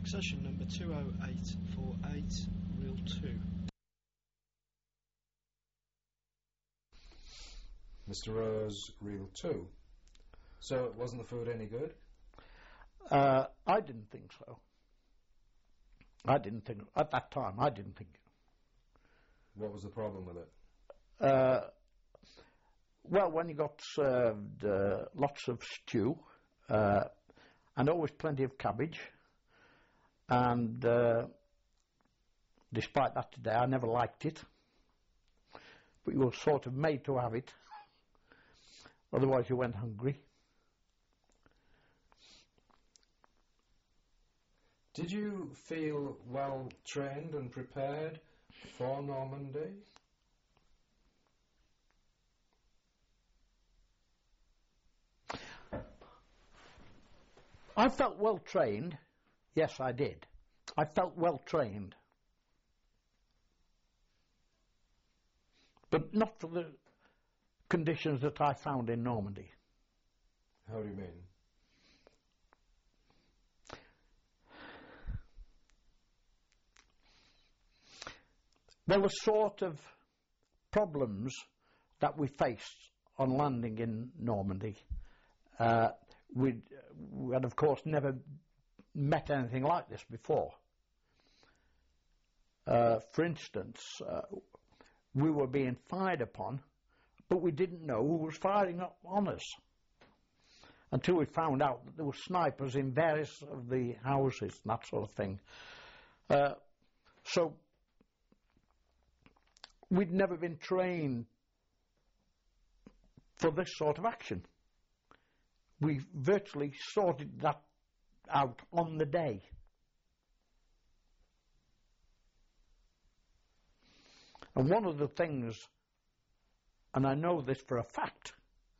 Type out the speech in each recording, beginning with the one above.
Succession number 20848, reel 2. Mr. Rose, reel 2. So, wasn't the food any good? I didn't think so. At that time, I didn't think. What was the problem with it? Well, when you got served lots of stew, and always plenty of cabbage, and despite that today, I never liked it, but you were sort of made to have it, otherwise you went hungry. Did you feel well trained and prepared for Normandy? I felt well trained. Yes, I did. I felt well trained. But not for the conditions that I found in Normandy. How do you mean? Well, the sort of problems that we faced on landing in Normandy, we had of course never met anything like this before. For instance, we were being fired upon, but we didn't know who was firing on us until we found out that there were snipers in various of the houses and that sort of thing. So we'd never been trained for this sort of action. We virtually sorted that out on the day. And one of the things, and I know this for a fact,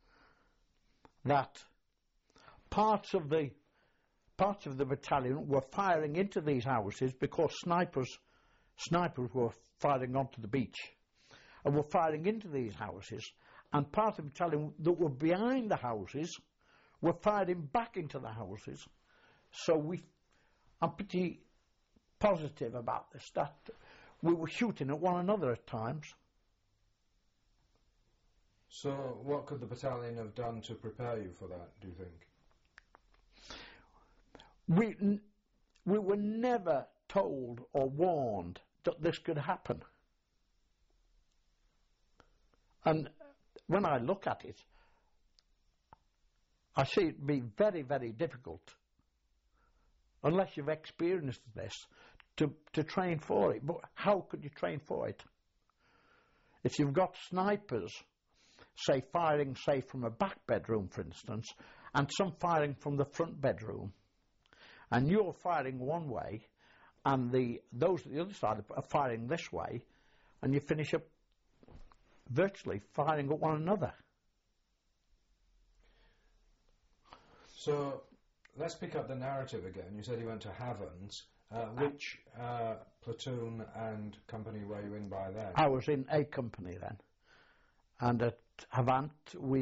that parts of the battalion were firing into these houses because snipers were firing onto the beach and were firing into these houses, and part of the battalion that were behind the houses were firing back into the houses. So I'm pretty positive about this, that we were shooting at one another at times. So what could the battalion have done to prepare you for that, do you think? We were never told or warned that this could happen. And when I look at it, I see it be very, very difficult, unless you've experienced this, to train for it. But how could you train for it? If you've got snipers, say firing, say from a back bedroom, for instance, and some firing from the front bedroom, and you're firing one way, and those at the other side are firing this way, and you finish up virtually firing at one another. So let's pick up the narrative again. You said you went to Havant. Which platoon and company were you in by then? I was in A company then, and at Havant it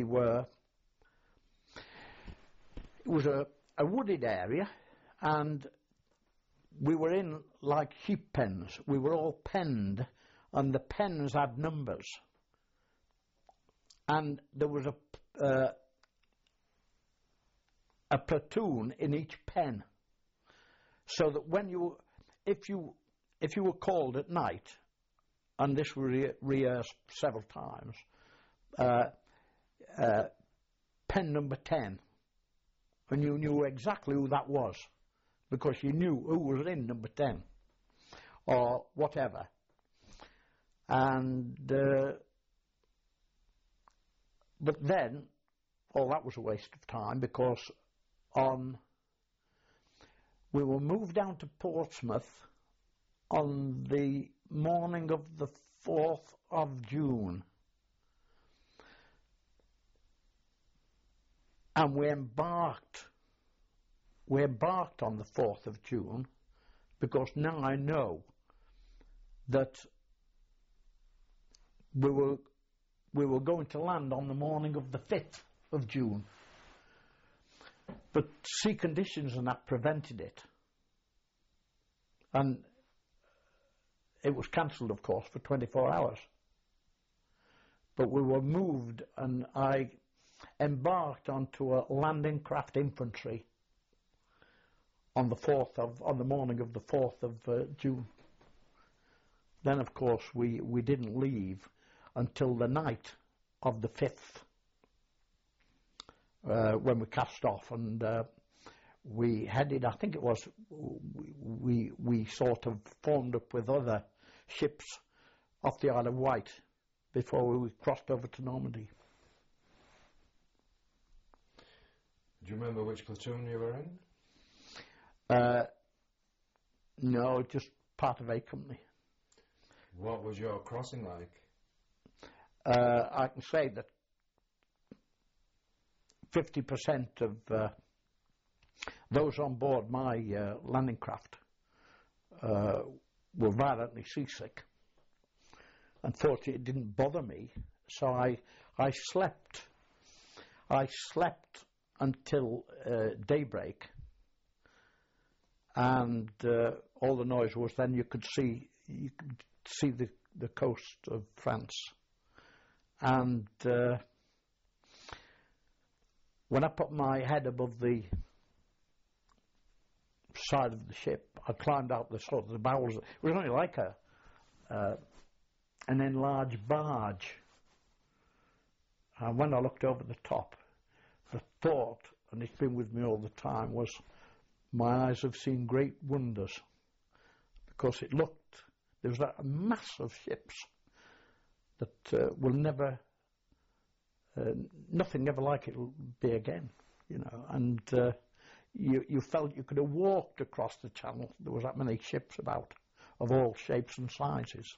was a wooded area, and we were in like sheep pens. We were all penned, and the pens had numbers, and there was a platoon in each pen, so that if you were called at night, and this was rehearsed several times, pen number 10, and you knew exactly who that was, because you knew who was in number 10 or whatever. And but then that was a waste of time, because we were moved down to Portsmouth on the morning of the 4th of June, and we embarked on the 4th of June, because now I know that we were going to land on the morning of the 5th of June. But sea conditions and that prevented it. And it was cancelled, of course, for 24 hours. But we were moved, and I embarked onto a landing craft infantry on the morning of the 4th of June. Then, of course, we didn't leave until the night of the 5th, when we cast off, and we headed, I think it was, we sort of formed up with other ships off the Isle of Wight before we crossed over to Normandy. Do you remember which platoon you were in? No, just part of A company. What was your crossing like? I can say that 50% of those on board my landing craft were violently seasick. Unfortunately, it didn't bother me, so I slept. I slept until daybreak, and all the noise was then you could see the coast of France, and when I put my head above the side of the ship, I climbed out the bowels. It was only like an enlarged barge. And when I looked over the top, the thought, and it's been with me all the time, was my eyes have seen great wonders. Because there was that mass of ships that will never, nothing ever like it will be again, you know. And you felt you could have walked across the channel. There was that many ships about, of all shapes and sizes.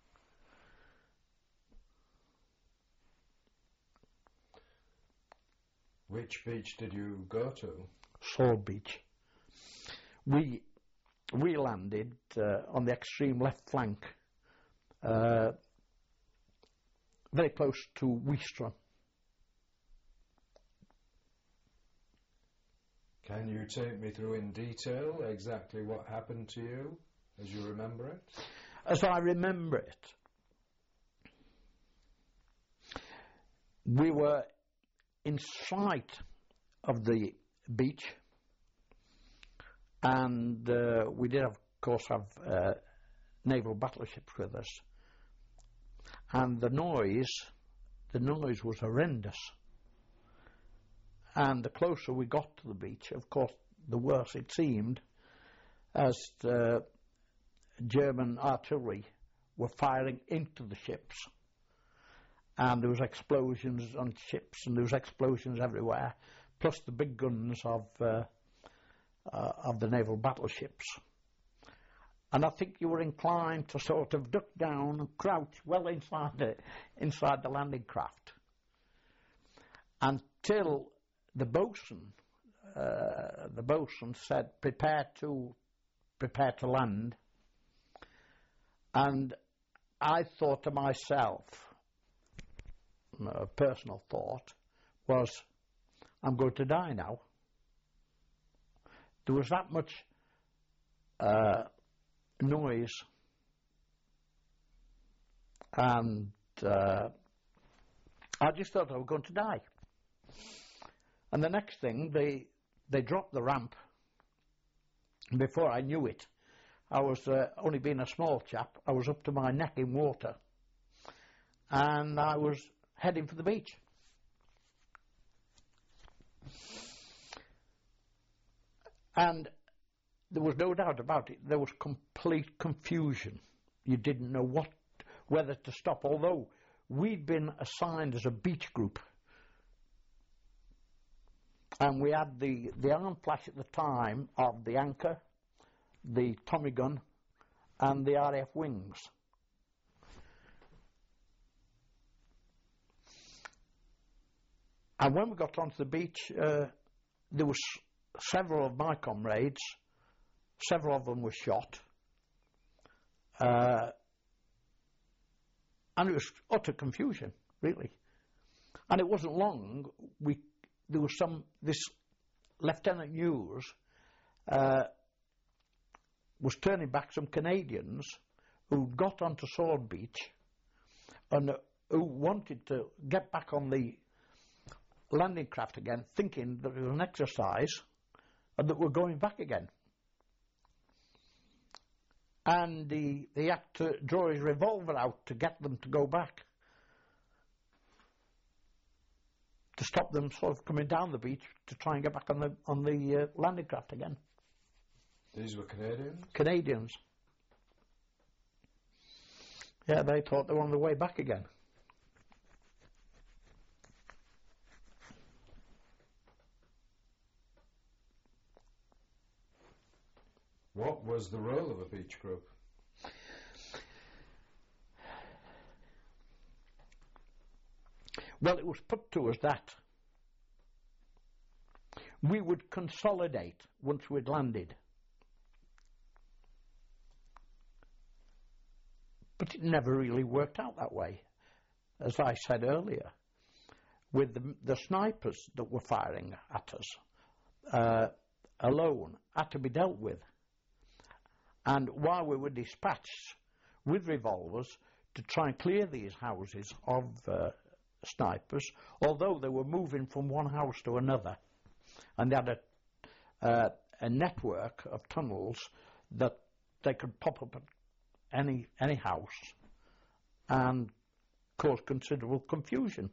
Which beach did you go to? Sword Beach. We landed on the extreme left flank, very close to Ouistreham. Can you take me through in detail exactly what happened to you as you remember it? As I remember it, we were in sight of the beach, and we did, of course, have naval battleships with us, and the noise was horrendous. And the closer we got to the beach, of course, the worse it seemed, as the German artillery were firing into the ships. And there was explosions on ships, and there was explosions everywhere, plus the big guns of the naval battleships. And I think you were inclined to sort of duck down and crouch well inside the landing craft, until the boatswain said, "Prepare to land." And I thought to myself, a personal thought was, I'm going to die now. There was that much noise, and I just thought I was going to die. And the next thing, they dropped the ramp. Before I knew it, I was only being a small chap, I was up to my neck in water, and I was heading for the beach. And there was no doubt about it, there was complete confusion. You didn't know whether to stop, although we'd been assigned as a beach group. And we had the arm flash at the time of the Anchor, the Tommy gun, and the RAF wings. And when we got onto the beach, there was several of my comrades, several of them were shot. And it was utter confusion, really. And it wasn't long, there was this Lieutenant Hughes was turning back some Canadians who got onto Sword Beach and who wanted to get back on the landing craft again, thinking that it was an exercise and that we're going back again. And he had to draw his revolver out to get them to go back, to stop them sort of coming down the beach to try and get back on the landing craft again. These were Canadians? Canadians. Yeah, they thought they were on the way back again. What was the role of a beach group? Well, it was put to us that we would consolidate once we'd landed. But it never really worked out that way. As I said earlier, with the snipers that were firing at us alone had to be dealt with. And while we were dispatched with revolvers to try and clear these houses of snipers, although they were moving from one house to another, and they had a network of tunnels that they could pop up at any house and cause considerable confusion.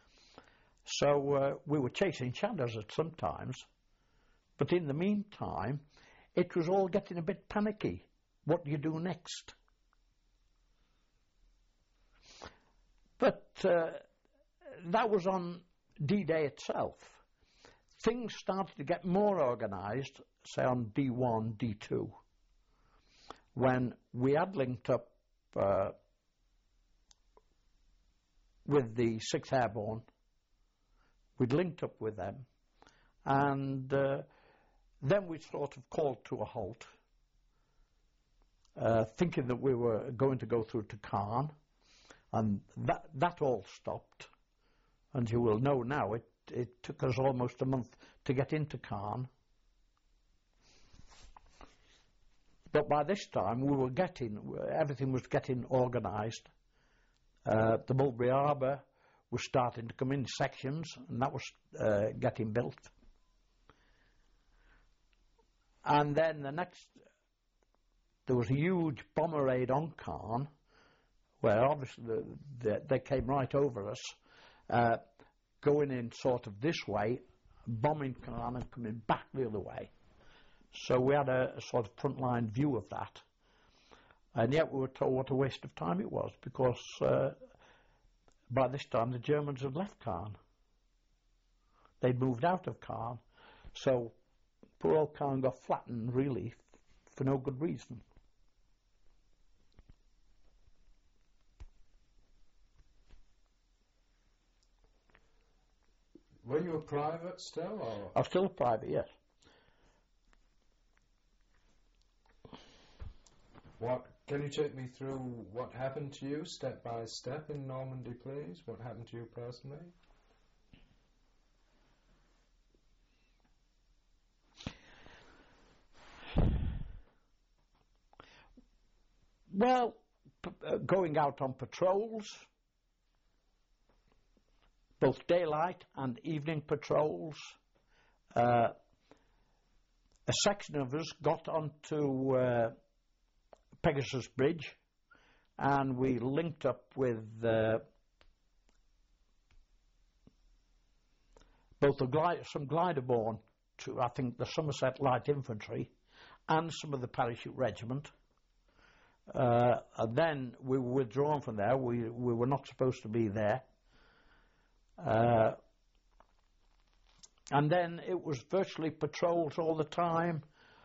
So we were chasing shadows at some times, but in the meantime it was all getting a bit panicky. What do you do next? But that was on D-Day itself. Things started to get more organised, say on D1, D2, when we had linked up with the 6th Airborne. We'd linked up with them, and then we sort of called to a halt, thinking that we were going to go through to Caen, and that all stopped. And you will know now, it took us almost a month to get into Caen. But by this time everything was getting organised. The Mulberry Harbour was starting to come in sections, and that was getting built. And then there was a huge bomber raid on Caen, where obviously they came right over us, going in sort of this way, bombing Caen and coming back the other way. So we had a sort of frontline view of that. And yet we were told what a waste of time it was, because by this time the Germans had left Caen. They'd moved out of Caen. So poor old Caen got flattened, really, for no good reason. Were you a private still? Or? I was still a private, yes. Can you take me through what happened to you step by step in Normandy, please? What happened to you personally? Well, going out on patrols, both daylight and evening patrols. A section of us got onto Pegasus Bridge, and we linked up with both some glider-borne to, I think, the Somerset Light Infantry and some of the Parachute Regiment. And then we were withdrawn from there. We were not supposed to be there. And then it was virtually patrols all the time,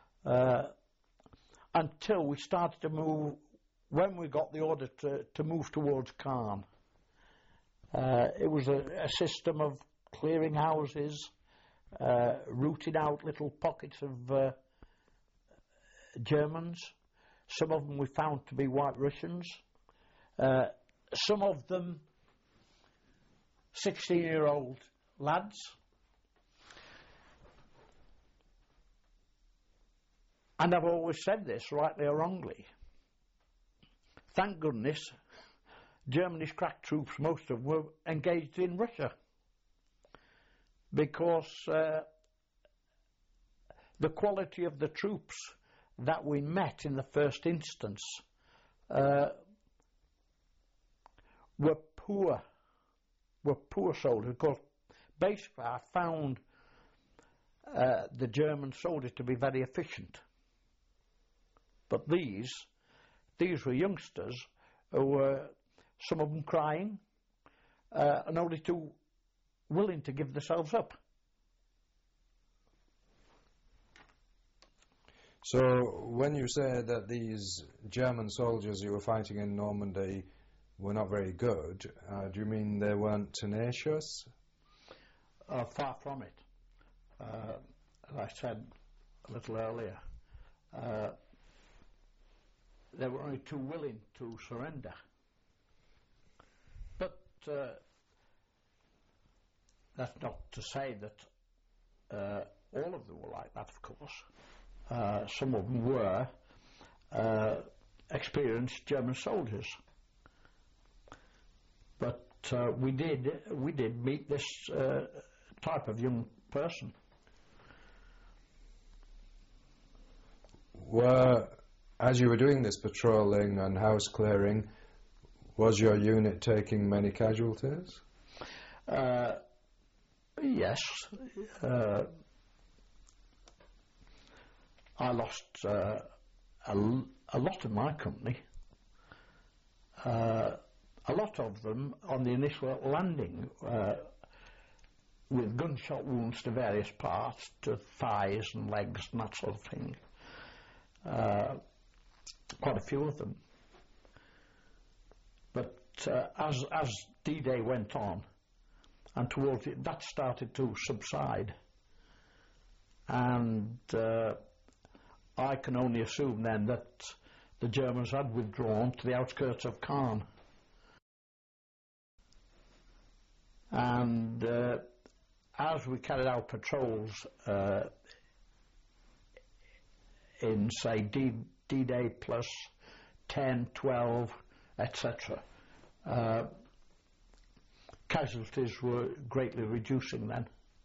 until we started to move, when we got the order to move towards Caen. It was a system of clearing houses, rooting out little pockets of Germans. Some of them we found to be White Russians. Some of them 16-year-old lads. And I've always said this, rightly or wrongly. Thank goodness Germany's crack troops, most of them, were engaged in Russia, because the quality of the troops that we met in the first instance were poor soldiers. Because basically I found the German soldiers to be very efficient. But these were youngsters who were, some of them crying, and only too willing to give themselves up. So when you say that these German soldiers you were fighting in Normandy were not very good, do you mean they weren't tenacious? Far from it. As I said a little earlier, they were only too willing to surrender. But that's not to say that all of them were like that, of course. Some of them were experienced German soldiers. But we did meet this type of young person. As you were doing this patrolling and house clearing, was your unit taking many casualties? Yes. I lost a lot of my company. A lot of them on the initial landing with gunshot wounds to various parts, to thighs and legs and that sort of thing. Quite a few of them. But as D-Day went on, and towards it, that started to subside. And I can only assume then that the Germans had withdrawn to the outskirts of Caen. And as we carried out patrols in, say, D-Day plus 10, 12, etc., casualties were greatly reducing then.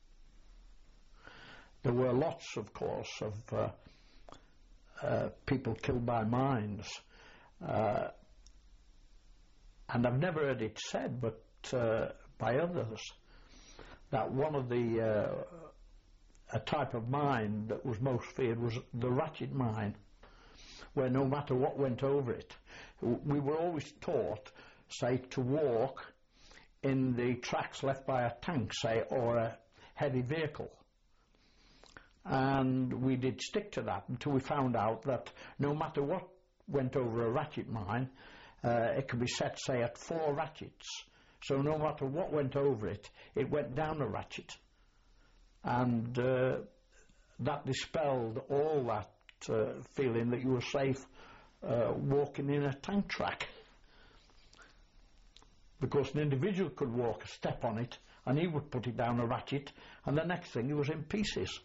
There were lots, of course, of people killed by mines. And I've never heard it said, but by others, that one of the a type of mine that was most feared was the ratchet mine, where no matter what went over it, we were always taught, say, to walk in the tracks left by a tank, say, or a heavy vehicle. And we did stick to that until we found out that no matter what went over a ratchet mine, it could be set, say, at 4 ratchets. So no matter what went over it, it went down a ratchet. And that dispelled all that feeling that you were safe walking in a tank track. Because an individual could walk a step on it and he would put it down a ratchet, and the next thing he was in pieces.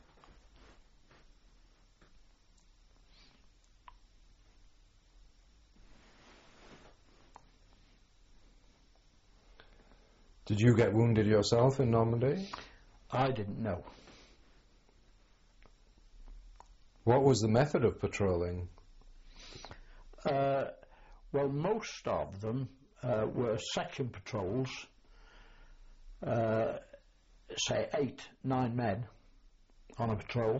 Did you get wounded yourself in Normandy? I didn't know. What was the method of patrolling? Well, most of them were section patrols, say 8, 9 men on a patrol.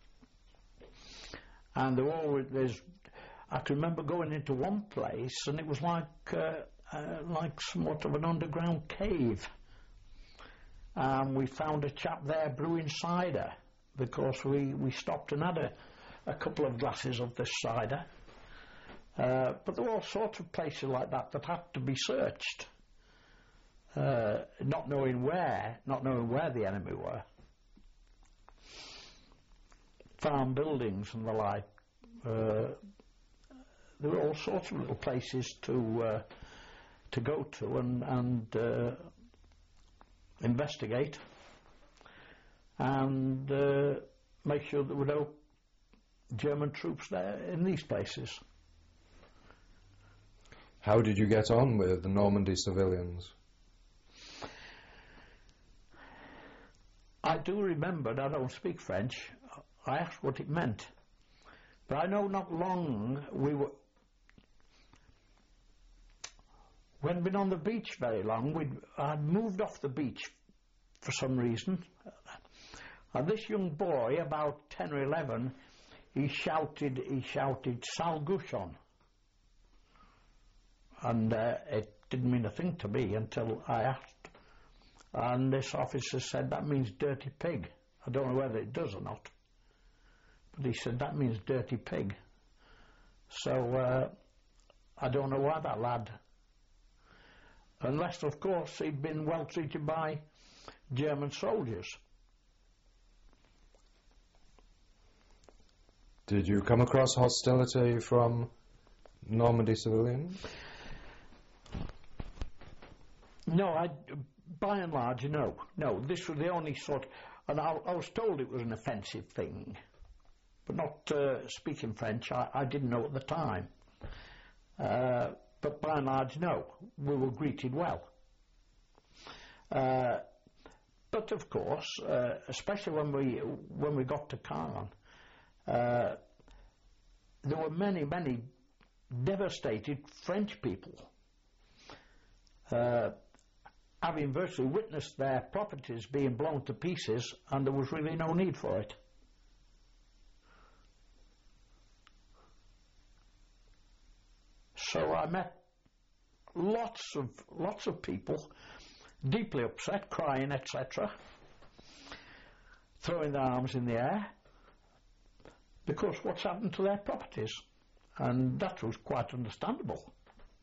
And there were always, I can remember going into one place and it was like somewhat of an underground cave. And we found a chap there brewing cider, because we stopped and had a couple of glasses of this cider. But there were all sorts of places like that that had to be searched, not knowing where the enemy were. Farm buildings and the like. There were all sorts of little places to go to and investigate and make sure there were no German troops there in these places. How did you get on with the Normandy civilians? I do remember, and I don't speak French, I asked what it meant. But I know not long we'd been on the beach very long. I'd moved off the beach for some reason. And this young boy, about 10 or 11, he shouted, Sale Gouchon. And it didn't mean a thing to me until I asked. And this officer said, that means dirty pig. I don't know whether it does or not. But he said, that means dirty pig. So I don't know why that lad, unless of course he'd been well treated by German soldiers. Did you come across hostility from Normandy civilians? No, by and large, no. No, this was the only sort, and I was told it was an offensive thing, but not speaking French, I didn't know at the time. But by and large, no, we were greeted well. But of course, especially when we got to Caen, there were many devastated French people, having virtually witnessed their properties being blown to pieces, and there was really no need for it. So I met lots of people deeply upset, crying, etc., throwing their arms in the air, because what's happened to their properties, and that was quite understandable.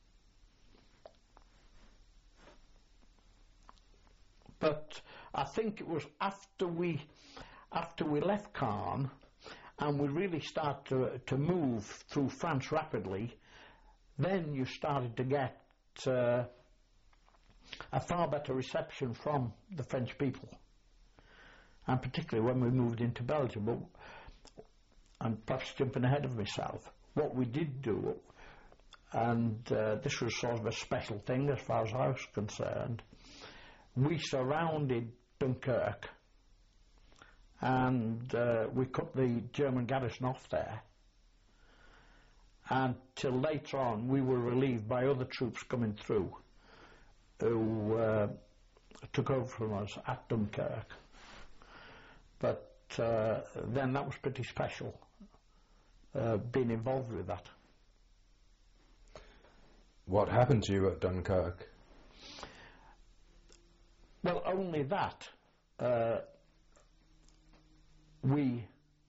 But I think it was after we left Caen and we really started to move through France rapidly, then you started to get a far better reception from the French people, and particularly when we moved into Belgium. But I'm perhaps jumping ahead of myself. What we did do, and this was sort of a special thing as far as I was concerned, we surrounded Dunkirk, and we cut the German garrison off there. Until later on, we were relieved by other troops coming through who took over from us at Dunkirk. But then that was pretty special, being involved with that. What happened to you at Dunkirk? Well, only that. We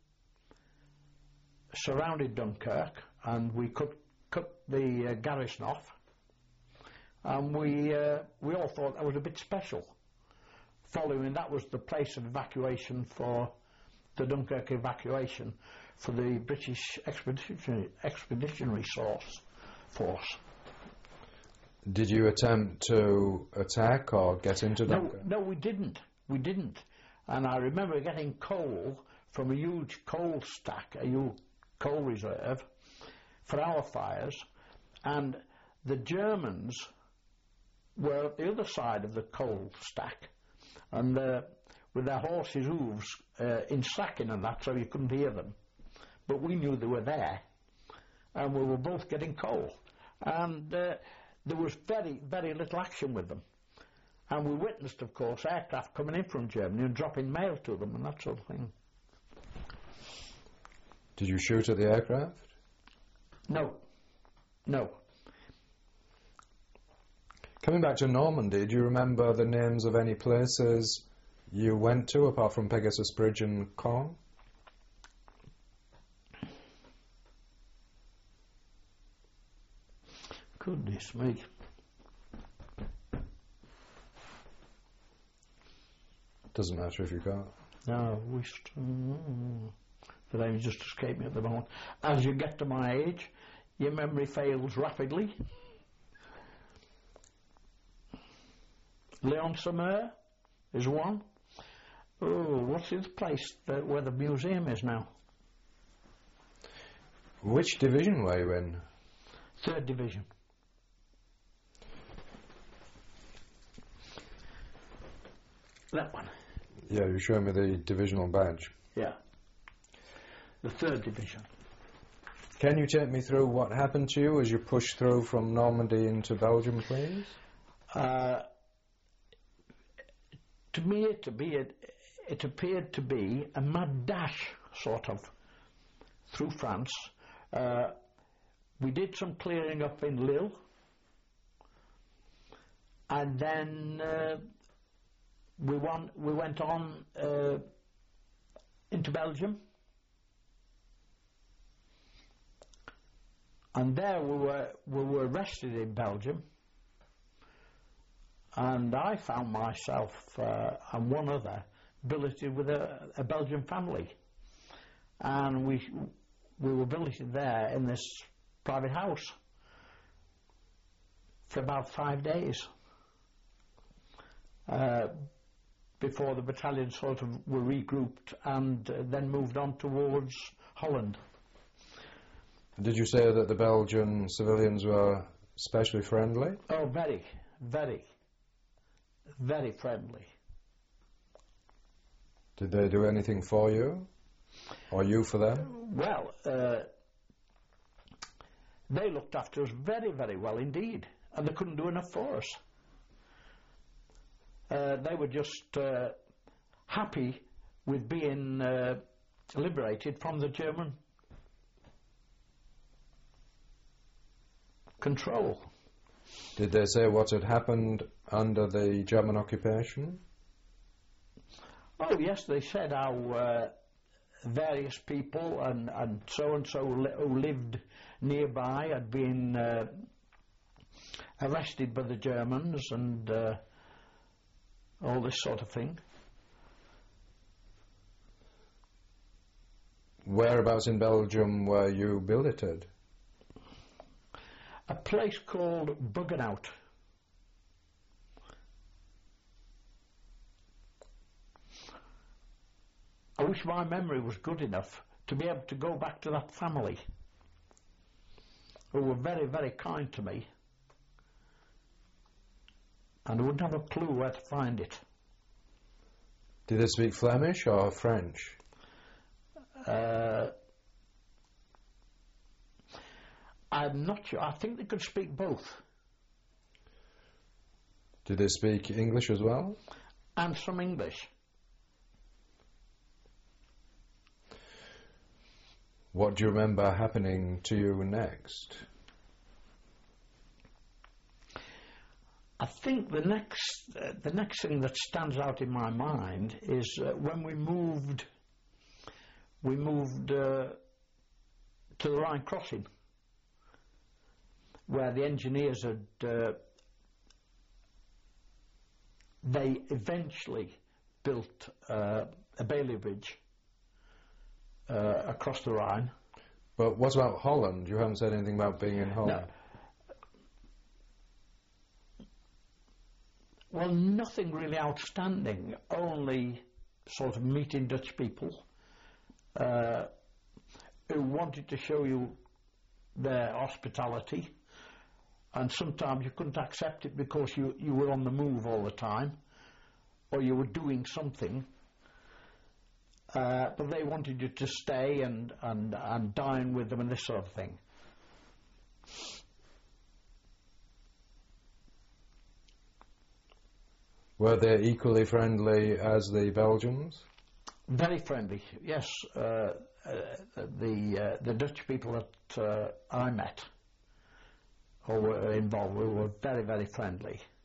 surrounded Dunkirk and we cut the garrison off, and we all thought that was a bit special. Following that was the place of evacuation for the Dunkirk evacuation for the British Expeditionary Force. Did you attempt to attack or get into Dunkirk? No, we didn't. We didn't. And I remember getting coal from a huge coal stack, a huge coal reserve for our fires, and the Germans were at the other side of the coal stack, and with their horses' hooves in sacking and that, so you couldn't hear them. But we knew they were there, and we were both getting coal. And there was very little action with them. And we witnessed, of course, aircraft coming in from Germany and dropping mail to them and that sort of thing. Did you shoot at the aircraft? No. Coming back to Normandy, do you remember the names of any places you went to apart from Pegasus Bridge and Caen? Goodness me. Doesn't matter if you can't. No, the name just escaped me at the moment. As you get to my age, your memory fails rapidly. Leon-sur-Mer is one. Oh, what's the place where the museum is now? Which division were you in? 3rd Division. That one. Yeah, you showed me the divisional badge. Yeah. The 3rd Division. Can you take me through what happened to you as you pushed through from Normandy into Belgium, please? To me, it appeared to be a mad dash, sort of, through France. We did some clearing up in Lille, and then we went on into Belgium, and there we were arrested in Belgium, and I found myself and one other billeted with a Belgian family, and we were billeted there in this private house for about 5 days before the battalion sort of were regrouped and then moved on towards Holland. Did you say that the Belgian civilians were especially friendly? Oh, very, very, very friendly. Did they do anything for you? Or you for them? Well, they looked after us very, very well indeed, and they couldn't do enough for us. They were just happy with being liberated from the German control. Did they say what had happened under the German occupation? Oh yes, they said how various people and so who lived nearby had been arrested by the Germans and all this sort of thing. Whereabouts in Belgium were you billeted? A place called Buggenhout. I wish my memory was good enough to be able to go back to that family who were very, very kind to me, and I wouldn't have a clue where to find it. Did they speak Flemish or French? I'm not sure. I think they could speak both. Did they speak English as well? And some English. What do you remember happening to you next? I think the next thing that stands out in my mind is when we moved to the Rhine crossing, where the engineers had they eventually built a Bailey bridge across the Rhine. But what about Holland? You haven't said anything about being in Holland. No. Well, nothing really outstanding, only sort of meeting Dutch people who wanted to show you their hospitality, and sometimes you couldn't accept it because you were on the move all the time or you were doing something, but they wanted you to stay and dine with them and this sort of thing. Were they equally friendly as the Belgians? Very friendly, yes. The Dutch people that I met or were involved with were very, very friendly.